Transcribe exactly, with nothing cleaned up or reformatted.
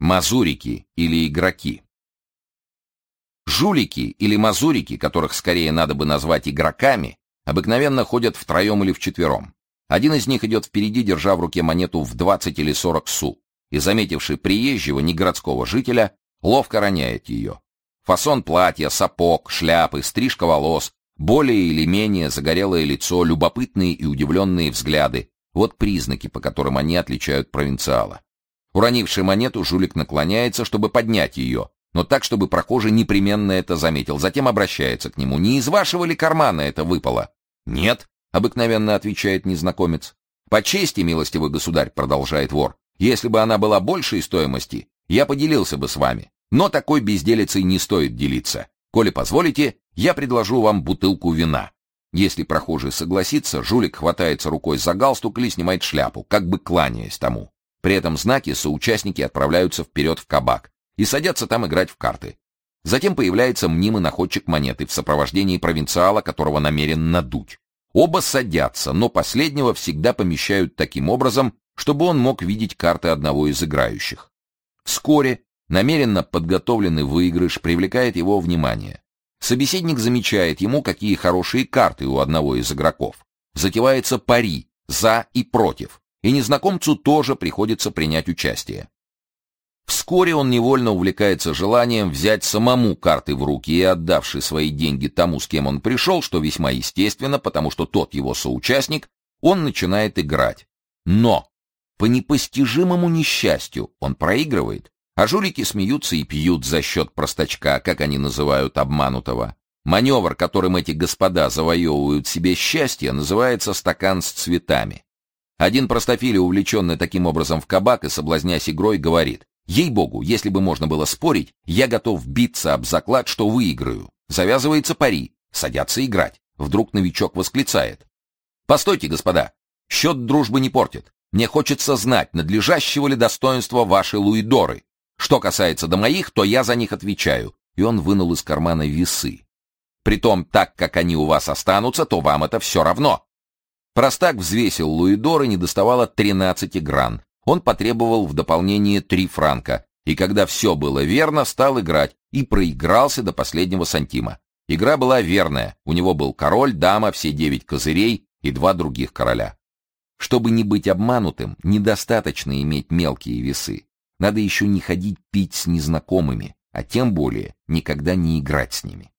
Мазурики или игроки. Жулики или мазурики, которых скорее надо бы назвать игроками, обыкновенно ходят втроем или вчетвером. Один из них идет впереди, держа в руке монету в двадцать или сорок су, и, заметивший приезжего, негородского жителя, ловко роняет ее. Фасон платья, сапог, шляпы, стрижка волос, более или менее загорелое лицо, любопытные и удивленные взгляды — вот признаки, по которым они отличают провинциала. Уронивший монету, жулик наклоняется, чтобы поднять ее, но так, чтобы прохожий непременно это заметил. Затем обращается к нему. «Не из вашего ли кармана это выпало?» «Нет», — обыкновенно отвечает незнакомец. «По чести, милостивый государь», — продолжает вор, «если бы она была большей стоимости, я поделился бы с вами. Но такой безделицей не стоит делиться. Коли позволите, я предложу вам бутылку вина». Если прохожий согласится, жулик хватается рукой за галстук или снимает шляпу, как бы кланяясь тому. При этом знаке соучастники отправляются вперед в кабак и садятся там играть в карты. Затем появляется мнимый находчик монеты в сопровождении провинциала, которого намерен надуть. Оба садятся, но последнего всегда помещают таким образом, чтобы он мог видеть карты одного из играющих. Вскоре намеренно подготовленный выигрыш привлекает его внимание. Собеседник замечает ему, какие хорошие карты у одного из игроков. Затевается пари «за» и «против», и незнакомцу тоже приходится принять участие. Вскоре он невольно увлекается желанием взять самому карты в руки и, отдавший свои деньги тому, с кем он пришел, что весьма естественно, потому что тот его соучастник, он начинает играть. Но по непостижимому несчастью он проигрывает, а жулики смеются и пьют за счет простачка, как они называют обманутого. Маневр, которым эти господа завоевывают себе счастье, называется «стакан с цветами». Один простофиля, увлеченный таким образом в кабак и соблазнясь игрой, говорит: «Ей-богу, если бы можно было спорить, я готов биться об заклад, что выиграю». Завязывается пари, садятся играть. Вдруг новичок восклицает: «Постойте, господа, счет дружбы не портит. Мне хочется знать, надлежащего ли достоинства вашей луидоры. Что касается до моих, то я за них отвечаю». И он вынул из кармана весы. «Притом, так как они у вас останутся, то вам это все равно». Простак взвесил луидоры, недоставало тринадцати гран. Он потребовал в дополнение три франка, и когда все было верно, стал играть и проигрался до последнего сантима. Игра была верная, у него был король, дама, все девять козырей и два других короля. Чтобы не быть обманутым, недостаточно иметь мелкие весы. Надо еще не ходить пить с незнакомыми, а тем более никогда не играть с ними.